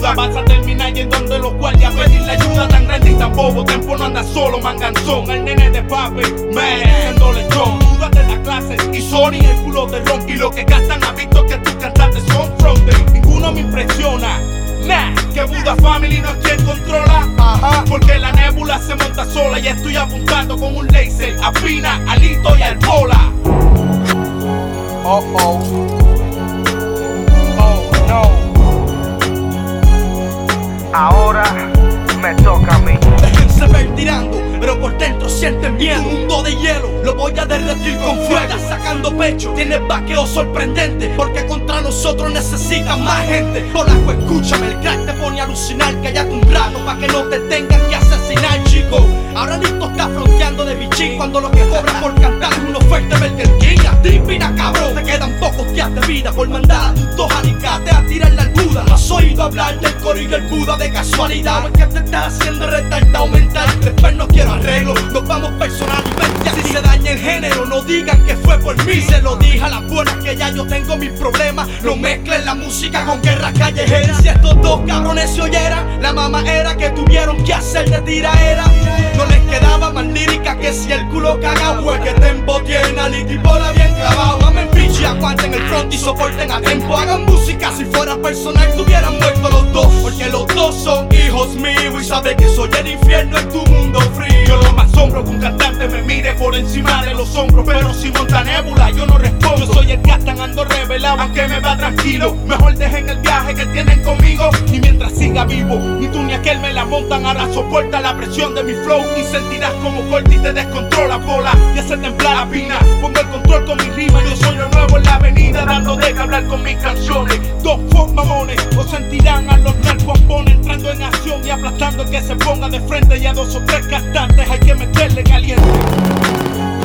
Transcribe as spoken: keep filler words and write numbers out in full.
ayuda. Vas a terminar yendo donde los guardias a pedir la ayuda. Tan grande y tan bobo, tiempo no anda solo, manganzón. El nene de papi, man, siendo lechón. Dudas de la clase y sorry el culo de ron. Y lo que gastan ha visto que tus cantantes son fronte. Ninguno me impresiona. Nah, que Buda Family no es quien controla. Ajá. Porque la nébula se monta sola y estoy apuntando con un laser a Pina, a Lito y al Pola. Oh oh. Oh no. Ahora me toca a mí. Déjense ver tirando, pero por dentro sienten miedo. Un mundo de hielo, lo voy a derretir con fuego. Estás sacando pecho, tienes vaqueo sorprendente. Porque contra nosotros necesitan más gente. Polaco, escúchame, el crack te pone a alucinar. Cállate un rato pa' que no te tengan que asesinar, chico. Ahora Lito está fronteando de bichín, cuando lo que cobra por cantar es una oferta de Burger King. Divina cabrón, te quedan pocos días de vida por mandar a tus dos alicates a tirar la albuda. ¿No has oído hablar del coro y del Buda de casualidad? ¿O es que te estás haciendo retardado mental? Después no quiero arreglo, nos vamos personalmente. Si se daña el género, no digan que fue por mí. Se lo dije a las buenas que ya yo tengo mis problemas. No mezclen la música con guerra callejera. Si estos dos cabrones se oyeran, la mamá era que tuvieron que hacer de tiraera. No les quedaba más lírica que si el culo cagao. Pues que tempo tiene a Litipola bien clavado. Mamen bichi, aguanten el front y soporten a tempo. Hagan música, si fuera personal tuvieran muerto los dos. Porque los dos son hijos míos y saben que soy el infierno en tu mundo frío. Yo no me asombro que un cantante me mire por encima de los hombros. Pero si monta nébula yo no respondo. Yo soy el que hasta ando revelado aunque me va tranquilo. Mejor dejen el viaje que tienen conmigo. Y mientras siga vivo, ni tú ni aquel me la montan. Ahora soporta la presión de mi flow y sentirás como corta y te descontrola Pola y hace temblar a Pina. Pongo el control con mi rima, yo soy lo nuevo en la avenida, dando de que hablar con mis canciones. Dos fuck mamones, o sentirán a los narcopompones entrando en acción y aplastando el que se ponga de frente. Y a dos o tres cantantes hay que meterle caliente.